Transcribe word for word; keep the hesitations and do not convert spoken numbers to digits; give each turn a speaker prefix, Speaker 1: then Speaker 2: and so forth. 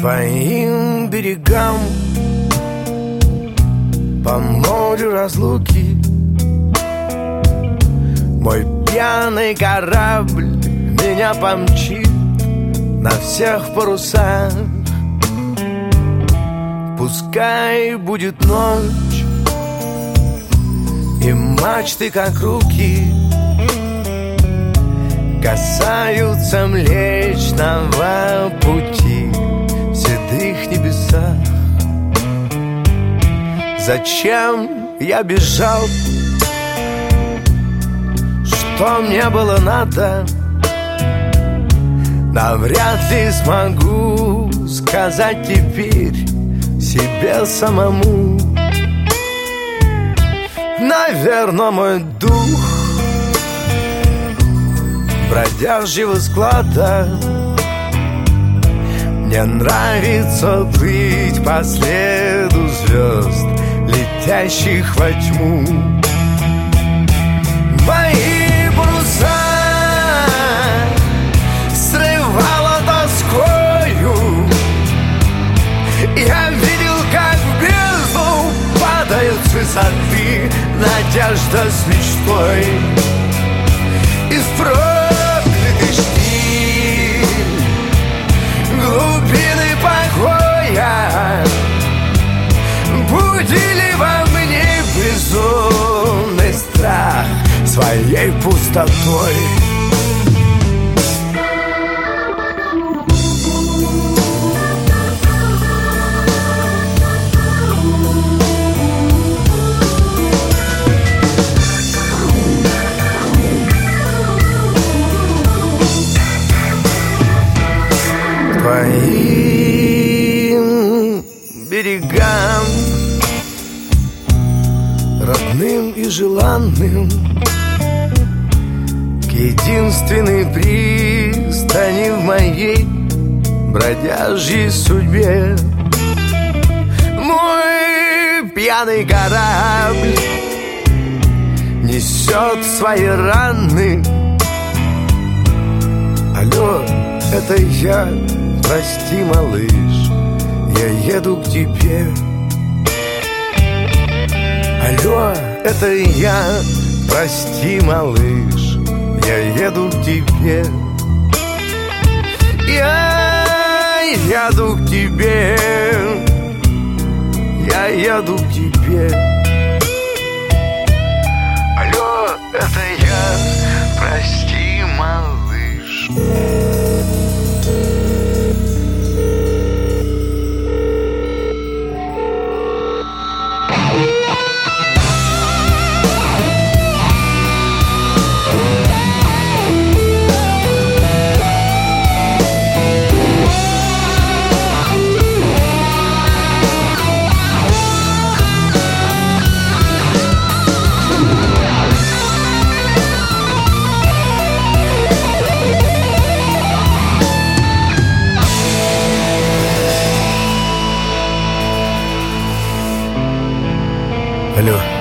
Speaker 1: твоим берегам, по морю разлуки. Мой пьяный корабль меня помчит на всех парусах. Пускай будет ночь, и мачты, как руки, касаются Млечного Пути в седых небесах. Зачем я бежал? Что мне было надо? Навряд ли смогу сказать теперь себе самому. Наверно, мой дух бродяжьего склада. Мне нравится плыть по следу звезд, летящих во тьму. Мои паруса срывало тоскою. Я видел, как в бездну падают с высоты надежда с мечтой. И в проклятый штиль глубины покоя будили во мне безумный страх своей пустотой. Твоим берегам, родным и желанным, к единственной пристани в моей бродяжьей судьбе. Мой пьяный корабль несет свои раны. Алло, это я, прости, малыш, я еду к тебе. Алло, это я, прости, малыш, я еду к тебе. Я еду к тебе, я еду к тебе. Алло, это я, прости, малыш. Алло,